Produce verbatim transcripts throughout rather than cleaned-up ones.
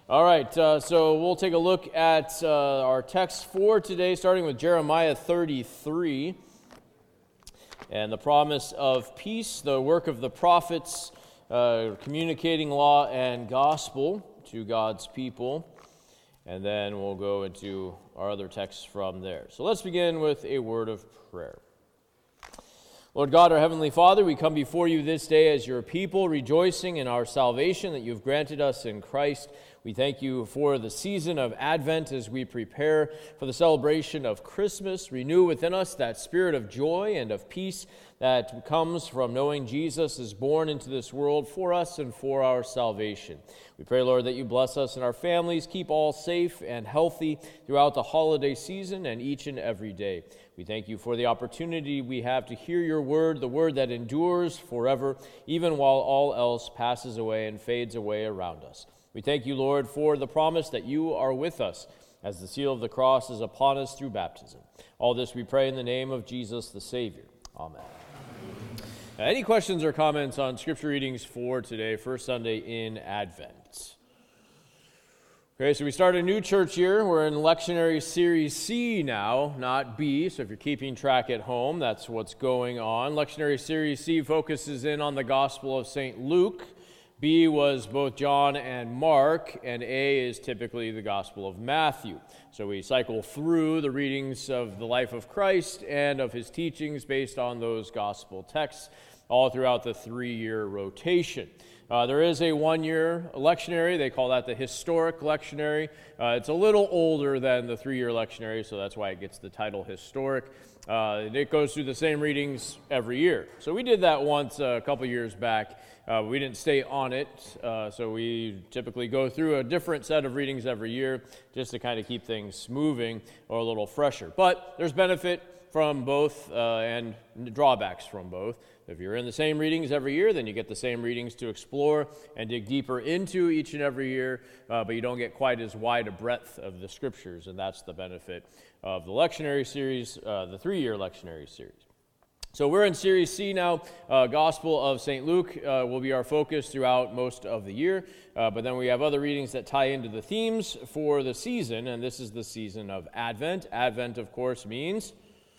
All right, uh, so we'll take a look at uh, our text for today, starting with Jeremiah thirty-three, and the promise of peace, the work of the prophets, uh, communicating law and gospel to God's people, and then we'll go into our other texts from there. So let's begin with a word of prayer. Lord God, our Heavenly Father, we come before you this day as your people, rejoicing in our salvation that you've granted us in Christ. We thank you for the season of Advent as we prepare for the celebration of Christmas. Renew within us that spirit of joy and of peace that comes from knowing Jesus is born into this world for us and for our salvation. We pray, Lord, that you bless us and our families, keep all safe and healthy throughout the holiday season and each and every day. We thank you for the opportunity we have to hear your word, the word that endures forever, even while all else passes away and fades away around us. We thank you, Lord, for the promise that you are with us as the seal of the cross is upon us through baptism. All this we pray in the name of Jesus the Savior. Amen. Now, any questions or comments on scripture readings for today, first Sunday in Advent? Okay, so we start a new church year. We're in lectionary series C now, not B. So if you're keeping track at home, that's what's going on. Lectionary series C focuses in on the Gospel of Saint Luke. B was both John and Mark, and A is typically the Gospel of Matthew. So we cycle through the readings of the life of Christ and of his teachings based on those gospel texts all throughout the three-year rotation. Uh, there is a one-year lectionary. They call that the historic lectionary. Uh, it's a little older than the three-year lectionary, so that's why it gets the title historic. Uh, it goes through the same readings every year. So we did that once uh, a couple years back. Uh, we didn't stay on it, uh, so we typically go through a different set of readings every year just to kind of keep things moving or a little fresher. But there's benefit from both uh, and drawbacks from both. If you're in the same readings every year, then you get the same readings to explore and dig deeper into each and every year, uh, but you don't get quite as wide a breadth of the scriptures, and that's the benefit of the lectionary series, uh, the three-year lectionary series. So we're in Series C now. Uh, Gospel of Saint Luke uh, will be our focus throughout most of the year, uh, but then we have other readings that tie into the themes for the season, and this is the season of Advent. Advent, of course, means...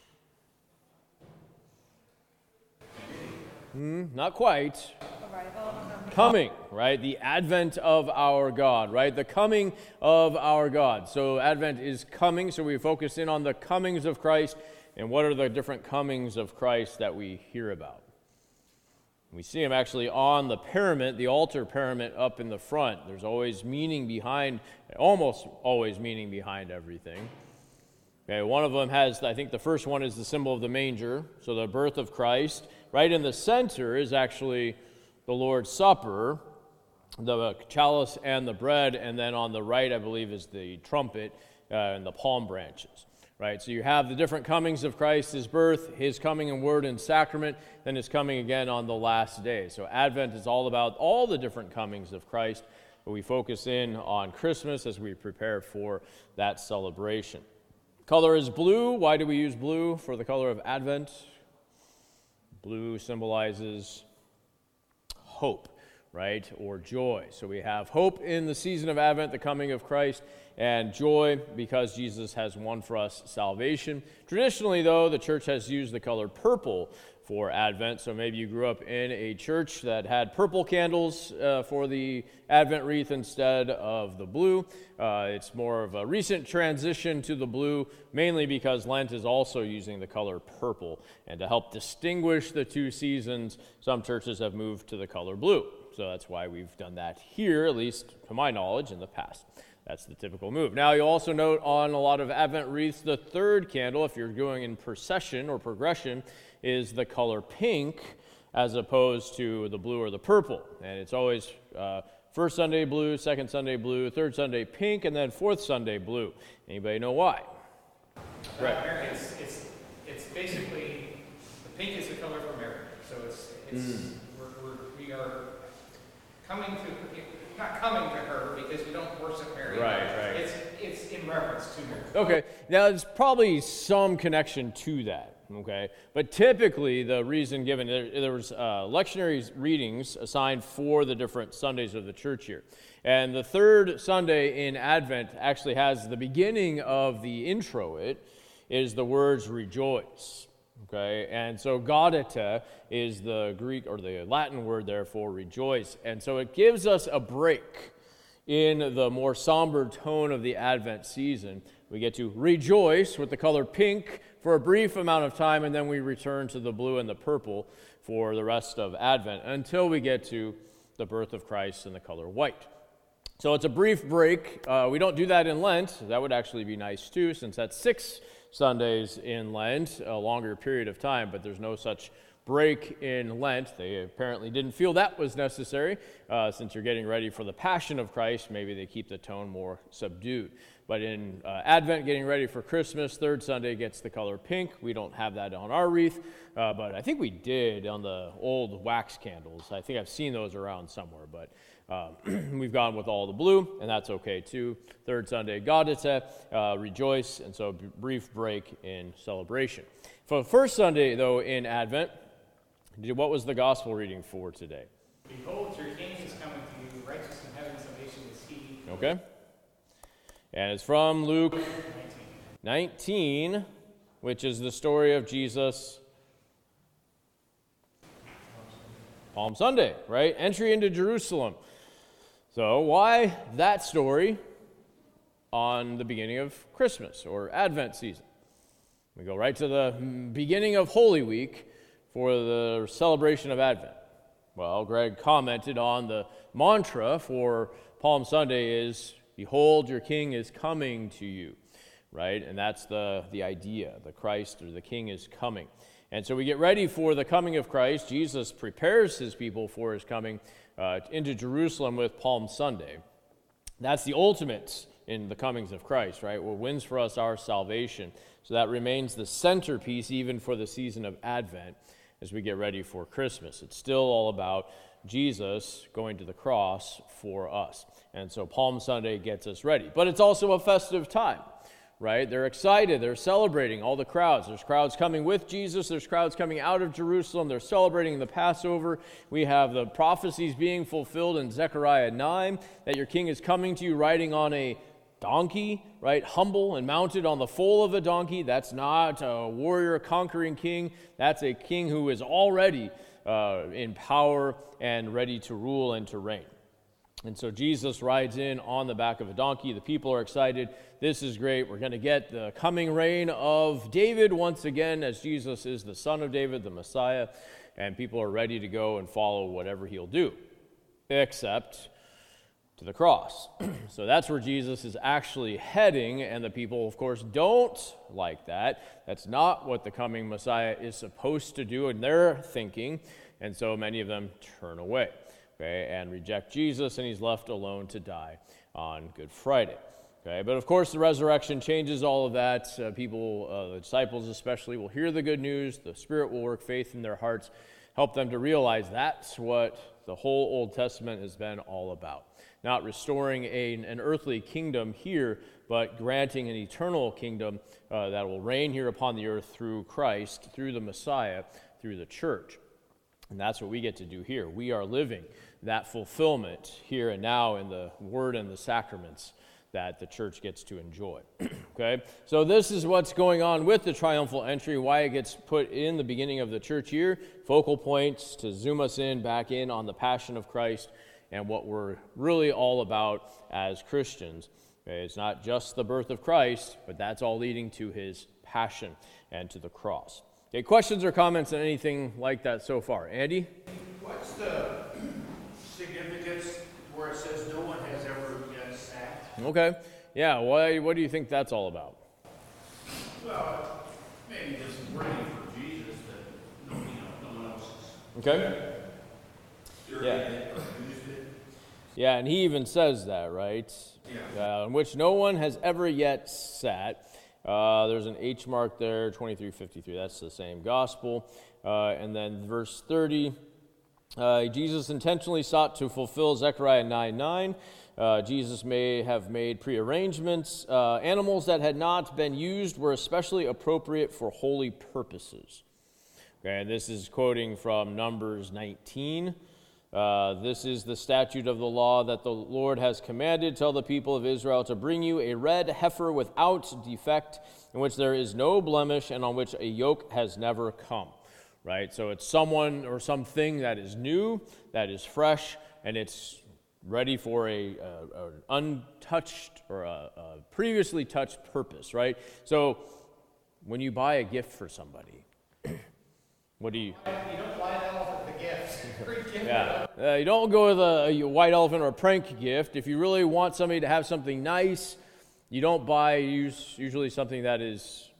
Hmm, not quite. Coming, right? The advent of our God, right? The coming of our God. So Advent is coming, so we focus in on the comings of Christ. And what are the different comings of Christ that we hear about? We see them actually on the parament, the altar parament up in the front. There's always meaning behind, almost always meaning behind everything. Okay, one of them has, I think the first one is the symbol of the manger, so the birth of Christ. Right in the center is actually the Lord's Supper, the chalice and the bread, and then on the right, I believe, is the trumpet uh, and the palm branches. Right, so you have the different comings of Christ, his birth, his coming in word and sacrament, then his coming again on the last day. So Advent is all about all the different comings of Christ, but we focus in on Christmas as we prepare for that celebration. Color is blue. Why do we use blue for the color of Advent? Blue symbolizes hope, right, or joy. So we have hope in the season of Advent, the coming of Christ, and joy because Jesus has won for us salvation. Traditionally, though, the church has used the color purple for Advent. So maybe you grew up in a church that had purple candles uh, for the Advent wreath instead of the blue. Uh, it's more of a recent transition to the blue, mainly because Lent is also using the color purple. And to help distinguish the two seasons, some churches have moved to the color blue. So that's why we've done that here, at least to my knowledge, in the past. That's the typical move. Now, you'll also note on a lot of Advent wreaths, the third candle, if you're going in procession or progression, is the color pink as opposed to the blue or the purple. And it's always uh, first Sunday blue, second Sunday blue, third Sunday pink, and then fourth Sunday blue. Anybody know why? Uh, right. It's, it's, it's basically, the pink is the color for Mary. So it's, it's mm. we're, we're, we are coming to, not coming to her because we don't worship Mary. Right, right. It's, it's in reference to Mary. Okay. Now, there's probably some connection to that. Okay, but typically the reason given, there, there was uh, lectionary readings assigned for the different Sundays of the church year. And the third Sunday in Advent actually has the beginning of the intro. It is the words rejoice. Okay, and so gaudete is the Greek or the Latin word there for rejoice. And so it gives us a break in the more somber tone of the Advent season. We get to rejoice with the color pink for a brief amount of time, and then we return to the blue and the purple for the rest of Advent until we get to the birth of Christ in the color white. So it's a brief break. Uh, we don't do that in Lent. That would actually be nice too, since that's six Sundays in Lent, a longer period of time, but there's no such break in Lent. They apparently didn't feel that was necessary. Uh, since you're getting ready for the Passion of Christ, maybe they keep the tone more subdued. But in uh, Advent, getting ready for Christmas, third Sunday gets the color pink. We don't have that on our wreath, uh, but I think we did on the old wax candles. I think I've seen those around somewhere, but uh, we've gone with all the blue, and that's okay too. Third Sunday, gaudete, uh, rejoice, and so b- brief break in celebration. For the first Sunday, though, in Advent, what was the gospel reading for today? Behold, your king is coming to you, righteous in heaven, salvation is he. Okay. And it's from Luke nineteen. nineteen, which is the story of Jesus. Palm Sunday, right? Entry into Jerusalem. So why that story on the beginning of Christmas or Advent season? We go right to the beginning of Holy Week for the celebration of Advent. Well, Greg commented on the mantra for Palm Sunday is, behold, your king is coming to you, right? And that's the, the idea. The Christ or the king is coming. And so we get ready for the coming of Christ. Jesus prepares his people for his coming uh, into Jerusalem with Palm Sunday. That's the ultimate in the comings of Christ, right? What wins for us our salvation. So that remains the centerpiece even for the season of Advent as we get ready for Christmas. It's still all about Jesus going to the cross for us. And so Palm Sunday gets us ready. But it's also a festive time, right? They're excited. They're celebrating, all the crowds. There's crowds coming with Jesus. There's crowds coming out of Jerusalem. They're celebrating the Passover. We have the prophecies being fulfilled in Zechariah nine that your king is coming to you riding on a donkey, right? Humble and mounted on the foal of a donkey. That's not a warrior conquering king. That's a king who is already uh, in power and ready to rule and to reign. And so Jesus rides in on the back of a donkey. The people are excited. This is great. We're going to get the coming reign of David once again, as Jesus is the son of David, the Messiah, and people are ready to go and follow whatever he'll do, except to the cross. So that's where Jesus is actually heading, and the people, of course, don't like that. That's not what the coming Messiah is supposed to do in their thinking, and so many of them turn away, okay, and reject Jesus, and he's left alone to die on Good Friday. Okay, but of course the resurrection changes all of that. Uh, people, uh, the disciples especially, will hear the good news. The Spirit will work faith in their hearts, help them to realize that's what the whole Old Testament has been all about. Not restoring a, an earthly kingdom here, but granting an eternal kingdom uh, that will reign here upon the earth through Christ, through the Messiah, through the church. And that's what we get to do here. We are living that fulfillment here and now in the Word and the sacraments that the church gets to enjoy. Okay? So this is what's going on with the triumphal entry, why it gets put in the beginning of the church year. Focal points to zoom us in, back in on the Passion of Christ and what we're really all about as Christians. Okay? It's not just the birth of Christ, but that's all leading to his passion and to the cross. Okay, questions or comments on anything like that so far? Andy? What's the significance where it says no one has ever yet sat? Okay. Yeah, why, what do you think that's all about? Well, maybe just waiting for Jesus that no, you know, no one else is. Okay. Yeah. Yeah, and he even says that, right? Yeah. Uh, in which no one has ever yet sat. Uh, there's an H mark there, twenty-three fifty-three. That's the same gospel. Uh, and then verse thirty, uh, Jesus intentionally sought to fulfill Zechariah nine nine, Uh, Jesus may have made prearrangements. Uh, animals that had not been used were especially appropriate for holy purposes. Okay, and this is quoting from Numbers nineteen. Uh, this is the statute of the law that the Lord has commanded. Tell the people of Israel to bring you a red heifer without defect, in which there is no blemish, and on which a yoke has never come. Right? So it's someone or something that is new, that is fresh, and it's ready for a, a, an untouched or a, a previously touched purpose. Right? So when you buy a gift for somebody, what do you... You don't buy an elephant the gift. Yeah, uh, you don't go with a, a white elephant or a prank gift. If you really want somebody to have something nice, you don't buy use, usually something that is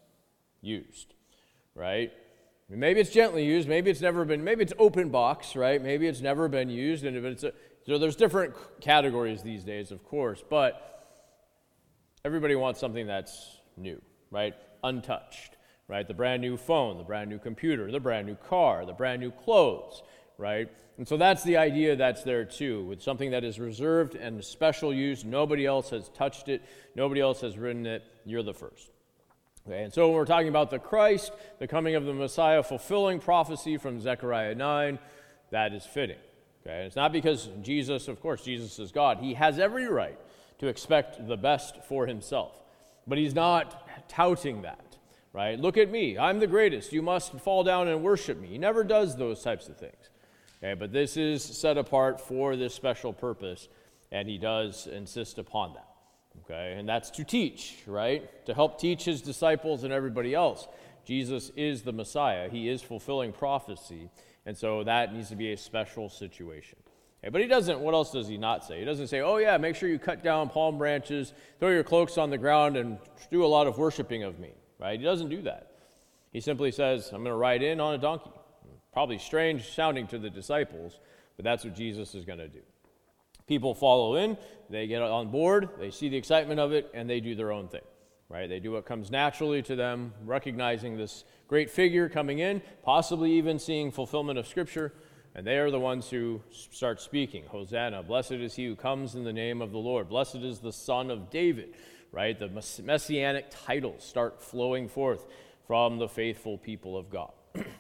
used, right? Maybe it's gently used. Maybe it's never been. Maybe it's open box, right? Maybe it's never been used, and if it's a, so there's different categories these days, of course. But everybody wants something that's new, right? Untouched, right? The brand new phone, the brand new computer, the brand new car, the brand new clothes. Right? And so that's the idea that's there too, with something that is reserved and special use. Nobody else has touched it. Nobody else has written it. You're the first. Okay, and so when we're talking about the Christ, the coming of the Messiah, fulfilling prophecy from Zechariah nine, that is fitting. Okay, and it's not because Jesus, of course, Jesus is God. He has every right to expect the best for himself, but he's not touting that. Right? Look at me. I'm the greatest. You must fall down and worship me. He never does those types of things. Okay, but this is set apart for this special purpose, and he does insist upon that. Okay, and that's to teach, right? To help teach his disciples and everybody else. Jesus is the Messiah. He is fulfilling prophecy, and so that needs to be a special situation. Okay, but he doesn't, what else does he not say? He doesn't say, oh yeah, make sure you cut down palm branches, throw your cloaks on the ground, and do a lot of worshiping of me, right? He doesn't do that. He simply says, I'm going to ride in on a donkey. Probably strange sounding to the disciples, but that's what Jesus is going to do. People follow in, they get on board, they see the excitement of it, and they do their own thing, right? They do what comes naturally to them, recognizing this great figure coming in, possibly even seeing fulfillment of Scripture, and they are the ones who start speaking. Hosanna, blessed is he who comes in the name of the Lord. Blessed is the Son of David, right? The messianic titles start flowing forth from the faithful people of God.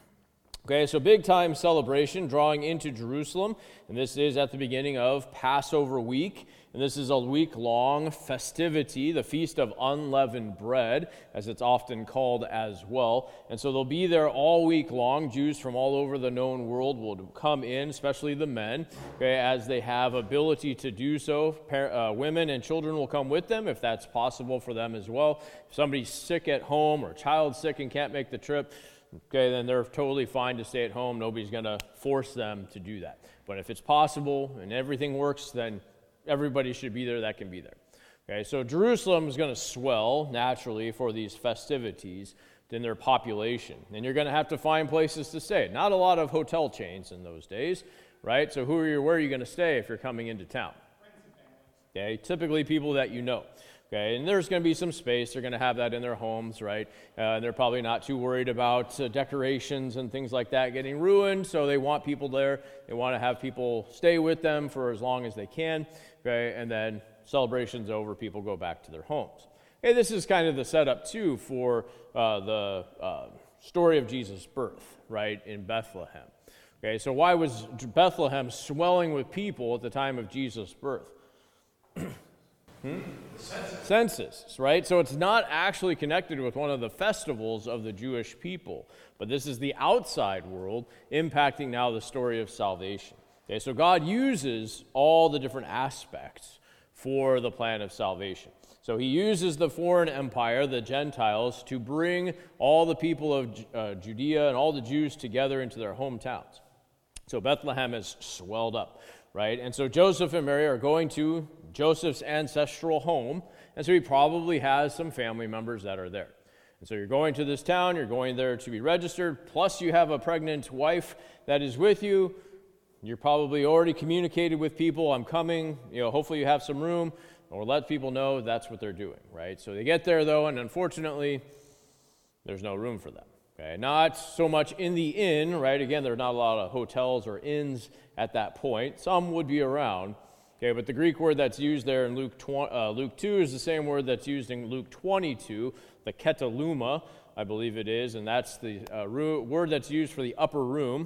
Okay, so big time celebration drawing into Jerusalem, and this is at the beginning of Passover week, and this is a week-long festivity, the Feast of Unleavened Bread, as it's often called as well. And so they'll be there all week long. Jews from all over the known world will come in, especially the men, okay, as they have ability to do so. Par- uh, women and children will come with them if that's possible for them as well. If somebody's sick at home or a child's sick and can't make the trip, okay, then they're totally fine to stay at home. Nobody's going to force them to do that. But if it's possible and everything works, then everybody should be there that can be there. Okay, so Jerusalem is going to swell naturally for these festivities in their population. And you're going to have to find places to stay. Not a lot of hotel chains in those days, right? So who are you, where are you going to stay if you're coming into town? Okay, typically people that you know. Okay, and there's going to be some space. They're going to have that in their homes, right? Uh, and they're probably not too worried about uh, decorations and things like that getting ruined, so they want people there. They want to have people stay with them for as long as they can, okay? And then celebration's over, people go back to their homes. Okay, this is kind of the setup, too, for uh, the uh, story of Jesus' birth, right, in Bethlehem. Okay, so why was Bethlehem swelling with people at the time of Jesus' birth? Hmm? Census. Census, right? So it's not actually connected with one of the festivals of the Jewish people, but this is the outside world impacting now the story of salvation. Okay, so God uses all the different aspects for the plan of salvation. So he uses the foreign empire, the Gentiles, to bring all the people of uh, Judea and all the Jews together into their hometowns. So Bethlehem has swelled up, right? And so Joseph and Mary are going to Joseph's ancestral home, and so he probably has some family members that are there. And so you're going to this town, you're going there to be registered, plus you have a pregnant wife that is with you. You're probably already communicated with people, I'm coming, you know, hopefully you have some room, or let people know that's what they're doing, right? So they get there, though, and unfortunately, there's no room for them. Okay, not so much in the inn, right? Again, there are not a lot of hotels or inns at that point. Some would be around, Okay, but the Greek word that's used there in Luke tw- uh, Luke two is the same word that's used in Luke twenty-two, the ketaluma, I believe it is, and that's the uh, ru- word that's used for the upper room,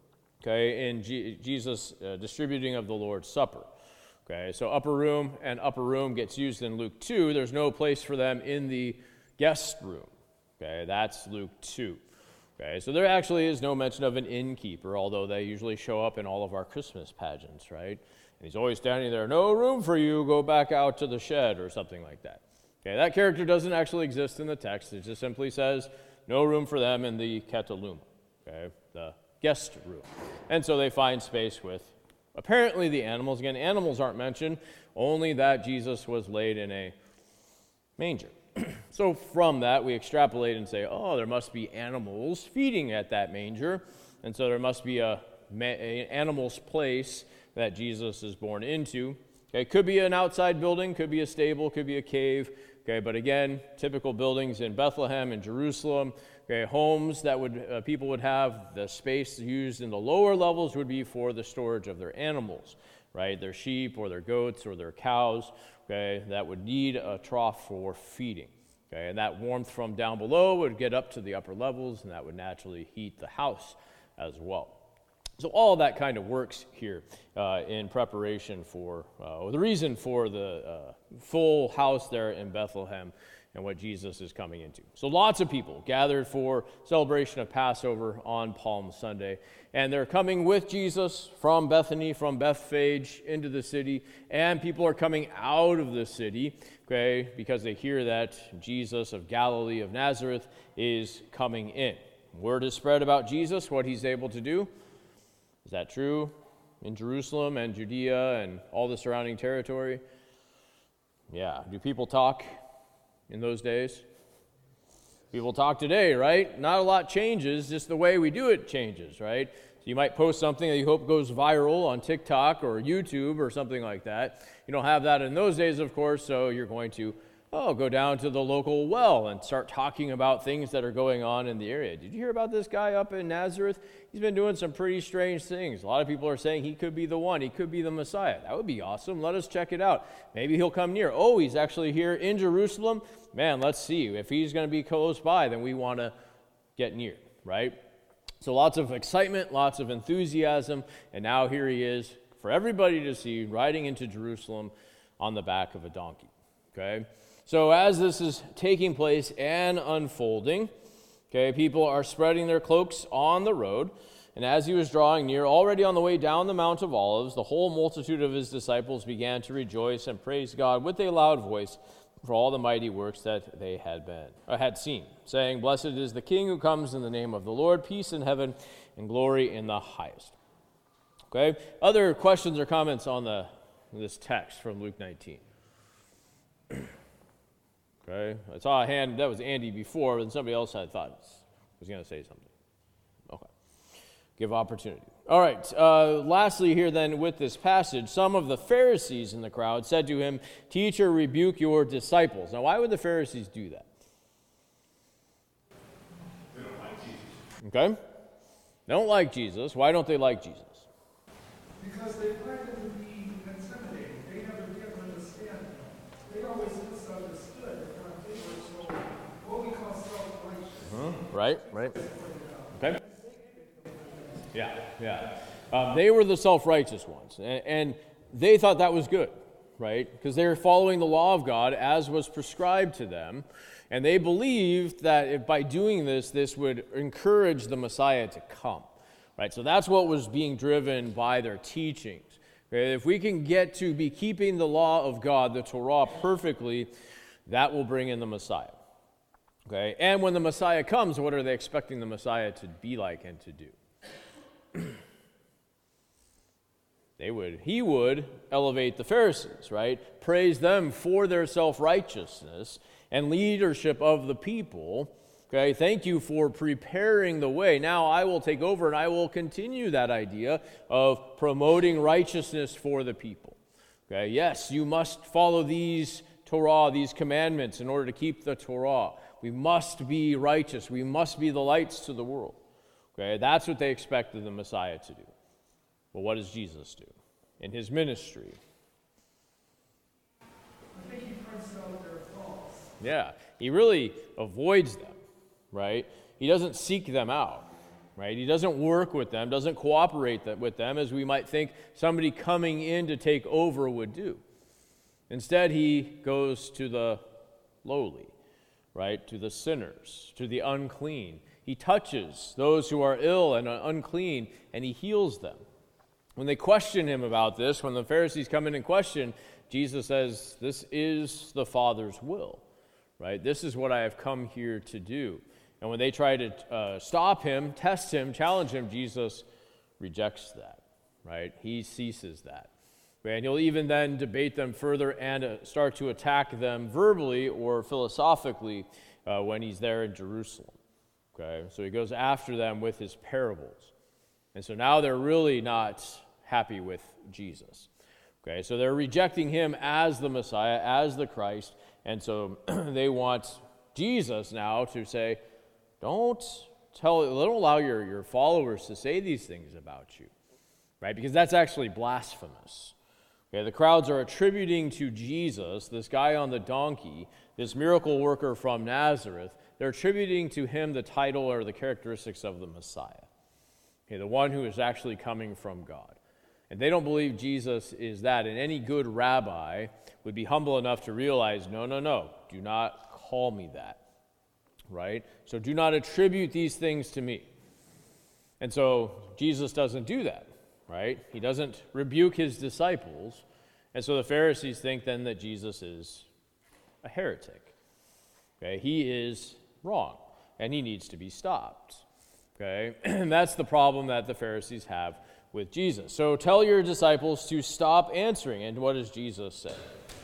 okay, in G- Jesus' uh, distributing of the Lord's Supper. Okay, so upper room and upper room gets used in Luke two. There's no place for them in the guest room. Okay, that's Luke two. Okay, so there actually is no mention of an innkeeper, although they usually show up in all of our Christmas pageants, right? And he's always standing there, no room for you, go back out to the shed, or something like that. Okay, that character doesn't actually exist in the text. It just simply says, no room for them in the ketaluma, okay, the guest room. And so they find space with, apparently, the animals. Again, animals aren't mentioned, only that Jesus was laid in a manger. So from that, we extrapolate and say, oh, there must be animals feeding at that manger, and so there must be a, a animal's place that Jesus is born into. Okay, could be an outside building, could be a stable, could be a cave. Okay, but again, typical buildings in Bethlehem and Jerusalem. Okay, homes that would uh, people would have. The space used in the lower levels would be for the storage of their animals, right? Their sheep or their goats or their cows. Okay, that would need a trough for feeding. Okay, and that warmth from down below would get up to the upper levels, and that would naturally heat the house as well. So all that kind of works here uh, in preparation for, uh, the reason for the uh, full house there in Bethlehem and what Jesus is coming into. So lots of people gathered for celebration of Passover on Palm Sunday, and they're coming with Jesus from Bethany, from Bethphage into the city, and people are coming out of the city, okay, because they hear that Jesus of Galilee of Nazareth is coming in. Word is spread about Jesus, what he's able to do. Is that true in Jerusalem and Judea and all the surrounding territory? Yeah. Do people talk in those days? People talk today, right? Not a lot changes, just the way we do it changes, right? So you might post something that you hope goes viral on TikTok or YouTube or something like that. You don't have that in those days, of course, so you're going to, oh, go down to the local well and start talking about things that are going on in the area. Did you hear about this guy up in Nazareth? He's been doing some pretty strange things. A lot of people are saying he could be the one. He could be the Messiah. That would be awesome. Let us check it out. Maybe he'll come near. Oh, he's actually here in Jerusalem. Man, let's see. If he's going to be close by, then we want to get near, right? So lots of excitement, lots of enthusiasm, and now here he is for everybody to see, riding into Jerusalem on the back of a donkey, okay? So as this is taking place and unfolding, okay, people are spreading their cloaks on the road, and as he was drawing near, already on the way down the Mount of Olives, the whole multitude of his disciples began to rejoice and praise God with a loud voice for all the mighty works that they had been or had seen, saying, "Blessed is the King who comes in the name of the Lord, peace in heaven and glory in the highest." Okay, other questions or comments on the this text from Luke nineteen? Okay, I saw a hand, that was Andy before, and somebody else had thought was going to say something. Okay, give opportunity. All right, uh, lastly here then with this passage, some of the Pharisees in the crowd said to him, "Teacher, rebuke your disciples." Now, why would the Pharisees do that? They don't like Jesus. Okay, they don't like Jesus. Why don't they like Jesus? Because they find him to be intimidating. They never get him understand him. They always misunderstood what they were so, what we call self-righteous. Huh? Right, right. Okay. Yeah, yeah. Um, they were the self-righteous ones, and, and they thought that was good, right? Because they were following the law of God as was prescribed to them, and they believed that if by doing this, this would encourage the Messiah to come, right? So that's what was being driven by their teachings. Okay? If we can get to be keeping the law of God, the Torah, perfectly, that will bring in the Messiah. Okay? And when the Messiah comes, what are they expecting the Messiah to be like and to do? They would, he would elevate the Pharisees, right? Praise them for their self-righteousness and leadership of the people. Okay, thank you for preparing the way. Now I will take over and I will continue that idea of promoting righteousness for the people. Okay, yes, you must follow these Torah, these commandments in order to keep the Torah. We must be righteous. We must be the lights to the world. Okay, that's what they expected the Messiah to do. Well, what does Jesus do in his ministry? Yeah, he really avoids them, right? He doesn't seek them out, right? He doesn't work with them, doesn't cooperate th- with them as we might think somebody coming in to take over would do. Instead, he goes to the lowly, right? To the sinners, to the unclean. He touches those who are ill and unclean, and he heals them. When they question him about this, when the Pharisees come in and question, Jesus says, this is the Father's will, right? This is what I have come here to do. And when they try to uh, stop him, test him, challenge him, Jesus rejects that, right? He ceases that. And he'll even then debate them further and uh, start to attack them verbally or philosophically uh, when he's there in Jerusalem. Okay, so he goes after them with his parables. And so now they're really not happy with Jesus. Okay, so they're rejecting him as the Messiah, as the Christ, and so they want Jesus now to say, don't tell, don't allow your, your followers to say these things about you, right? Because that's actually blasphemous. Okay, the crowds are attributing to Jesus, this guy on the donkey, this miracle worker from Nazareth, they're attributing to him the title or the characteristics of the Messiah, okay, the one who is actually coming from God. And they don't believe Jesus is that, and any good rabbi would be humble enough to realize, no, no, no, do not call me that, right? So do not attribute these things to me. And so Jesus doesn't do that. Right? He doesn't rebuke his disciples. And so the Pharisees think then that Jesus is a heretic. Okay? He is wrong, and he needs to be stopped. Okay? And that's the problem that the Pharisees have with Jesus. So tell your disciples to stop answering. And what does Jesus say?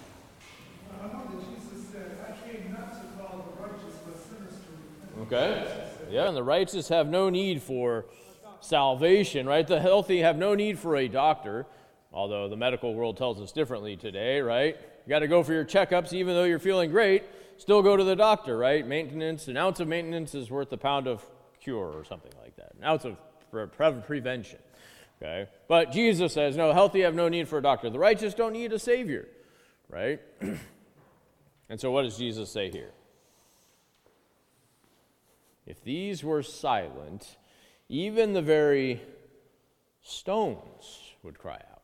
I know that Jesus said, I came not to call the righteous, but sinners to repent. Okay? Yeah, and the righteous have no need for salvation, right? The healthy have no need for a doctor, although the medical world tells us differently today, right? You got to go for your checkups, even though you're feeling great, still go to the doctor, right? Maintenance, an ounce of maintenance is worth a pound of cure or something like that, an ounce of pre- pre- prevention, okay? But Jesus says, no, healthy have no need for a doctor. The righteous don't need a savior, right? And so what does Jesus say here? If these were silent, even the very stones would cry out.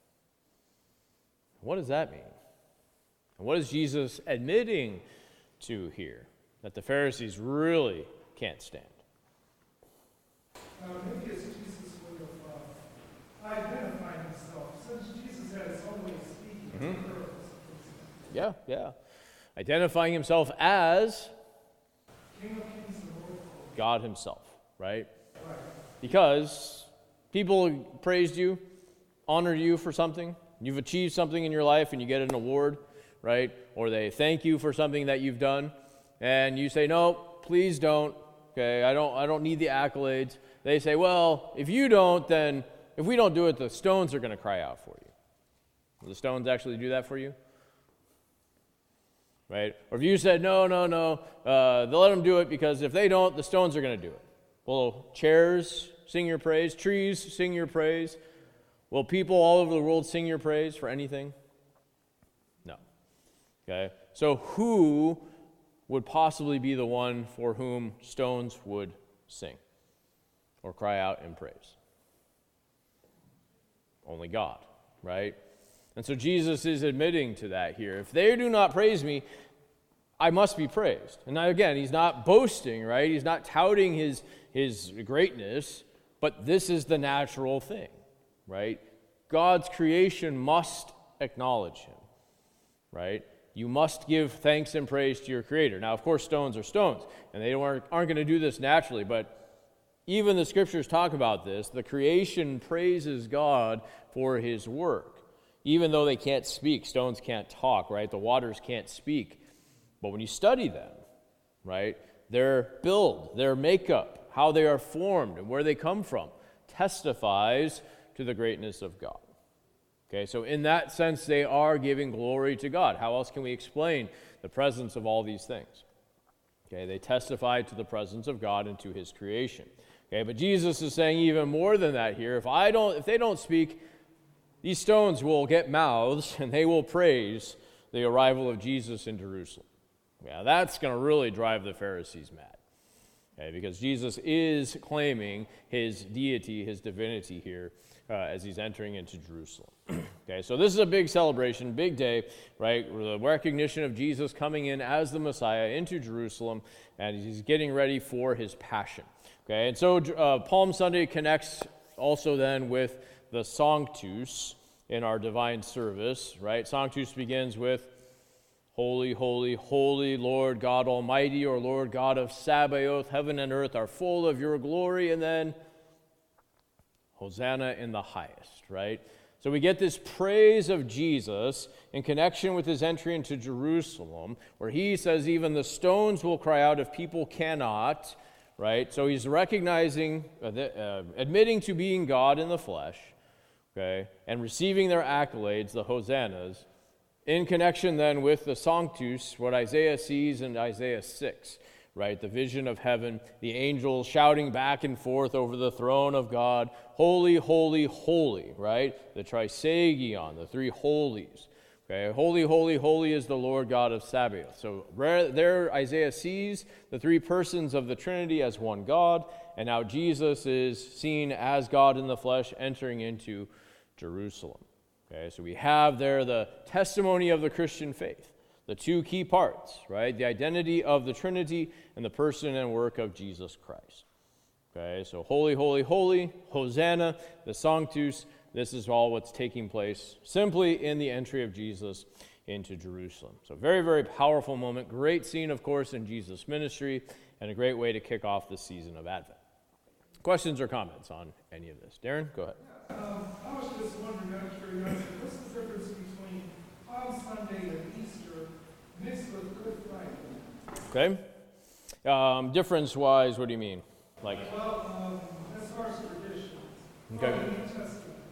What does that mean? And what is Jesus admitting to here that the Pharisees really can't stand? Uh, maybe it's Jesus' way of uh, identifying himself. Since Jesus had his own way of speaking, Mm-hmm. to her, Yeah, yeah. Identifying himself as King of Kings and Lord of Lords. God himself, right? Right. Because people praised you, honored you for something, you've achieved something in your life and you get an award, right? Or they thank you for something that you've done, and you say, no, please don't, okay, I don't I don't need the accolades. They say, well, if you don't, then if we don't do it, the stones are going to cry out for you. Will the stones actually do that for you? Right? Or if you said, no, no, no, uh, they'll let them do it because if they don't, the stones are going to do it. Will chairs sing your praise? Trees sing your praise? Will people all over the world sing your praise for anything? No. Okay? So who would possibly be the one for whom stones would sing or cry out in praise? Only God, right? And so Jesus is admitting to that here. If they do not praise me, I must be praised. And now again, he's not boasting, right? He's not touting his, his greatness, but this is the natural thing, right? God's creation must acknowledge him, right? You must give thanks and praise to your Creator. Now, of course, stones are stones, and they aren't, aren't going to do this naturally, but even the Scriptures talk about this. The creation praises God for his work. Even though they can't speak, stones can't talk, right? The waters can't speak. But when you study them, right, their build, their makeup, how they are formed and where they come from, testifies to the greatness of God. Okay, so in that sense, they are giving glory to God. How else can we explain the presence of all these things? Okay, they testify to the presence of God and to his creation. Okay, but Jesus is saying even more than that here. If I don't, if they don't speak, these stones will get mouths and they will praise the arrival of Jesus in Jerusalem. Yeah, that's going to really drive the Pharisees mad. Okay, because Jesus is claiming his deity, his divinity here uh, as he's entering into Jerusalem. Okay, so this is a big celebration, big day, right? The recognition of Jesus coming in as the Messiah into Jerusalem, and he's getting ready for his passion. Okay, and so uh, Palm Sunday connects also then with the Sanctus in our divine service, right? Sanctus begins with Holy, holy, holy Lord God Almighty, or Lord God of Sabaoth, heaven and earth are full of your glory, and then Hosanna in the highest, right? So we get this praise of Jesus in connection with his entry into Jerusalem, where he says even the stones will cry out if people cannot, right? So he's recognizing, uh, the, uh, admitting to being God in the flesh, okay, and receiving their accolades, the hosannas, in connection then with the Sanctus, what Isaiah sees in Isaiah six, right? The vision of heaven, the angels shouting back and forth over the throne of God, holy, holy, holy, right? The trisagion, the three holies. Okay, holy, holy, holy is the Lord God of Sabaoth. So there Isaiah sees the three persons of the Trinity as one God, and now Jesus is seen as God in the flesh entering into Jerusalem. Okay, so we have there the testimony of the Christian faith, the two key parts, right? The identity of the Trinity and the person and work of Jesus Christ. Okay, so holy, holy, holy, Hosanna, the Sanctus, this is all what's taking place simply in the entry of Jesus into Jerusalem. So very, very powerful moment. Great scene, of course, in Jesus' ministry, and a great way to kick off the season of Advent. Questions or comments on any of this? Darren, go ahead. Um, I was just wondering, out of curiosity, what's the difference between Palm Sunday and Easter mixed with Good Friday? Okay. Um, difference-wise, what do you mean? Like, Well, um, as far as tradition, okay. from the New Testament.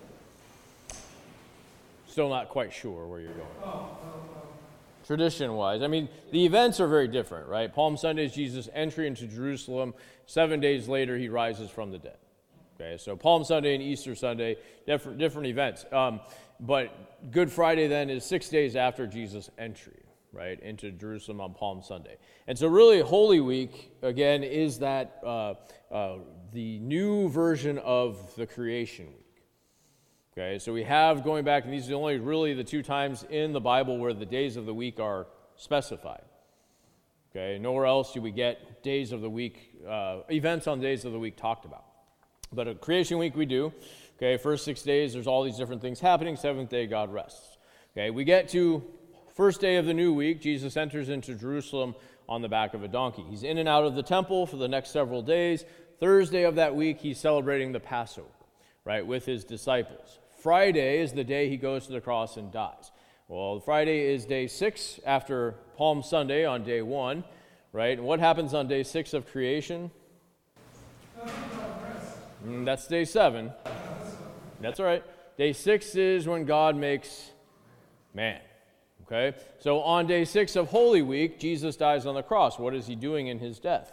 Still not quite sure where you're going. Oh, um, um, Tradition-wise, I mean, the events are very different, right? Palm Sunday is Jesus' entry into Jerusalem. Seven days later, he rises from the dead. Okay, so Palm Sunday and Easter Sunday, different different events. Um, but Good Friday then is six days after Jesus' entry, right, into Jerusalem on Palm Sunday. And so really Holy Week, again, is that uh, uh, the new version of the creation week. Okay, so we have, going back, and these are only really the two times in the Bible where the days of the week are specified. Okay, nowhere else do we get days of the week, uh, events on days of the week talked about. But at Creation Week we do. Okay, first six days, there's all these different things happening. Seventh day, God rests. Okay, we get to first day of the new week. Jesus enters into Jerusalem on the back of a donkey. He's in and out of the temple for the next several days. Thursday of that week, he's celebrating the Passover, right, with his disciples. Friday is the day he goes to the cross and dies. Well, Friday is day six after Palm Sunday on day one, right? And what happens on day six of creation? Mm, that's day seven. That's all right. Day six is when God makes man. Okay? So on day six of Holy Week, Jesus dies on the cross. What is he doing in his death?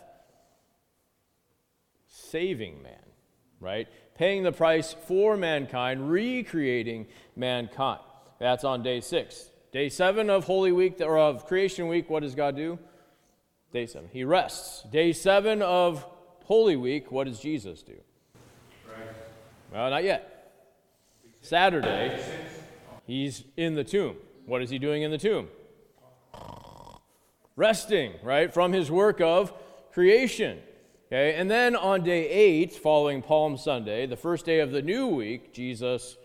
Saving man, right? Paying the price for mankind, recreating mankind. That's on day six. Day seven of Holy Week, or of Creation Week, what does God do? Day seven. He rests. Day seven of Holy Week, what does Jesus do? Well, not yet. Saturday, he's in the tomb. What is he doing in the tomb? Resting, right, from his work of creation. Okay, and then on day eight, following Palm Sunday, the first day of the new week, Jesus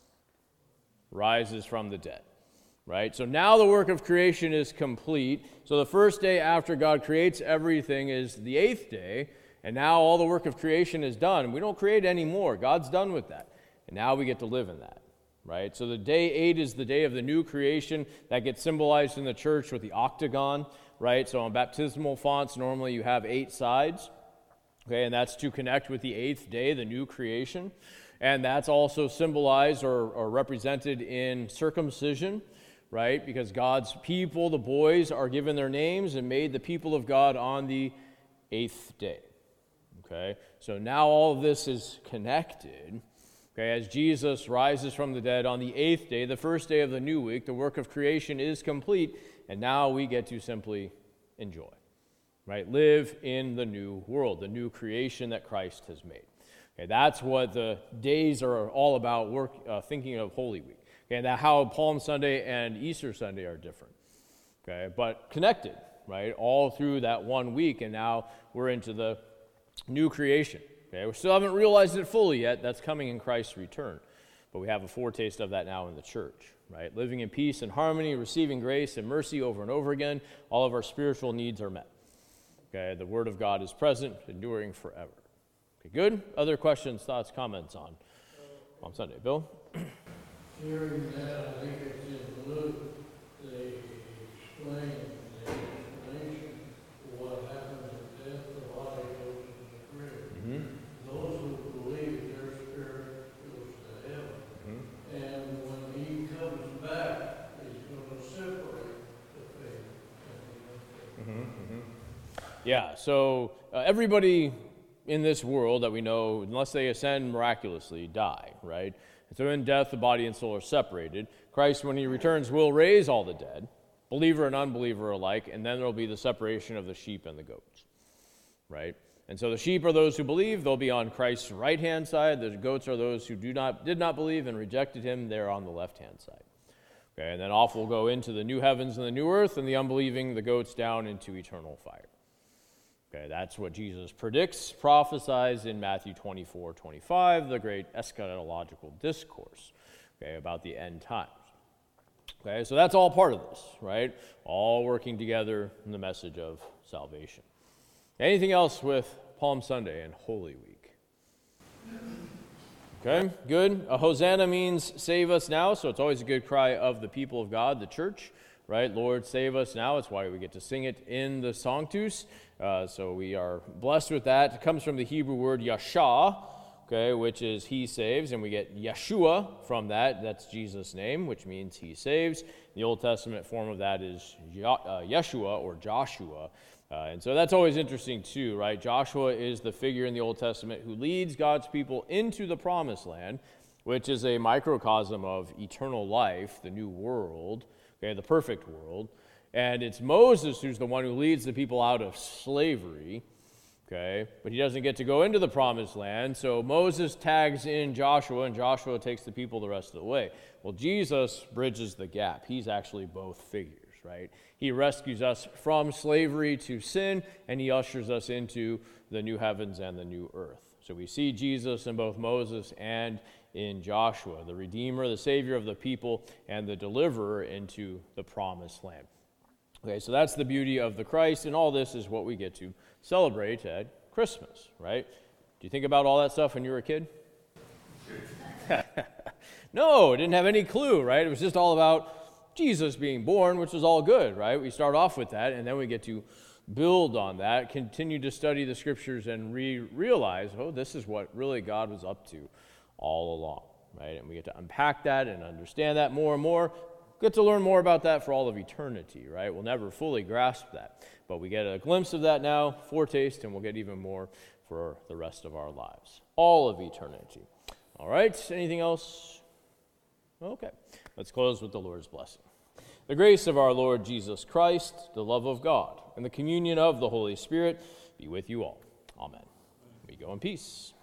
rises from the dead. Right? So now the work of creation is complete. So the first day after God creates everything is the eighth day. And now all the work of creation is done. We don't create anymore. God's done with that. And now we get to live in that, right? So the day eight is the day of the new creation that gets symbolized in the church with the octagon, right? So on baptismal fonts, normally you have eight sides, okay? And that's to connect with the eighth day, the new creation. And that's also symbolized or, or represented in circumcision, right? Because God's people, the boys, are given their names and made the people of God on the eighth day. Okay, so now all of this is connected. Okay, as Jesus rises from the dead on the eighth day, the first day of the new week, the work of creation is complete, and now we get to simply enjoy, right? Live in the new world, the new creation that Christ has made. Okay, that's what the days are all about, work, uh, thinking of Holy Week. Okay, and that how Palm Sunday and Easter Sunday are different, okay, but connected, right, all through that one week, and now we're into the new creation. Okay, we still haven't realized it fully yet. That's coming in Christ's return, but we have a foretaste of that now in the church, right? Living in peace and harmony, receiving grace and mercy over and over again. All of our spiritual needs are met. Okay, the Word of God is present, enduring forever. Okay, good. Other questions, thoughts, comments on Palm Sunday, Bill? Hearing that, I think it's in Luke, they explain the explanation for what happens at death, the body goes to the grave. Mm-hmm. Those who believe their spirit goes to heaven. Mm-hmm. And when he comes back, he's going to separate the faith and the unfaith. Mm-hmm. Mm-hmm. Yeah, so uh, everybody in this world that we know, unless they ascend miraculously, die, right? And so in death, the body and soul are separated. Christ, when he returns, will raise all the dead, believer and unbeliever alike, and then there will be the separation of the sheep and the goats, right? And so the sheep are those who believe. They'll be on Christ's right-hand side. The goats are those who do not, did not believe and rejected him. They're on the left-hand side. Okay, and then off we'll go into the new heavens and the new earth, and the unbelieving, the goats, down into eternal fire. Okay, that's what Jesus predicts, prophesies in Matthew twenty-four, twenty-five, the great eschatological discourse, okay, about the end times. Okay, so that's all part of this, right? All working together in the message of salvation. Anything else with Palm Sunday and Holy Week? Okay, good. A Hosanna means save us now, so it's always a good cry of the people of God, the church, right? Lord, save us now. It's why we get to sing it in the Sanctus. Uh, so we are blessed with that. It comes from the Hebrew word yasha, okay, which is he saves, and we get Yeshua from that. That's Jesus' name, which means he saves. The Old Testament form of that is uh, Yeshua or Joshua. Uh, and so that's always interesting too, right? Joshua is the figure in the Old Testament who leads God's people into the promised land, which is a microcosm of eternal life, the new world, okay, the perfect world. And it's Moses who's the one who leads the people out of slavery, okay? But he doesn't get to go into the promised land, so Moses tags in Joshua, and Joshua takes the people the rest of the way. Well, Jesus bridges the gap. He's actually both figures, right? He rescues us from slavery to sin, and he ushers us into the new heavens and the new earth. So we see Jesus in both Moses and in Joshua, the Redeemer, the Savior of the people, and the Deliverer into the promised land. Okay, so that's the beauty of the Christ, and all this is what we get to celebrate at Christmas, right? Do you think about all that stuff when you were a kid? No, it didn't have any clue, right? It was just all about Jesus being born, which was all good, right? We start off with that, and then we get to build on that, continue to study the Scriptures, and re- realize, oh, this is what really God was up to all along, right? And we get to unpack that and understand that more and more. Get to learn more about that for all of eternity, right? We'll never fully grasp that, but we get a glimpse of that now, foretaste, and we'll get even more for the rest of our lives, all of eternity. All right, anything else? Okay, let's close with the Lord's blessing. The grace of our Lord Jesus Christ, the love of God, and the communion of the Holy Spirit be with you all. Amen. We go in peace.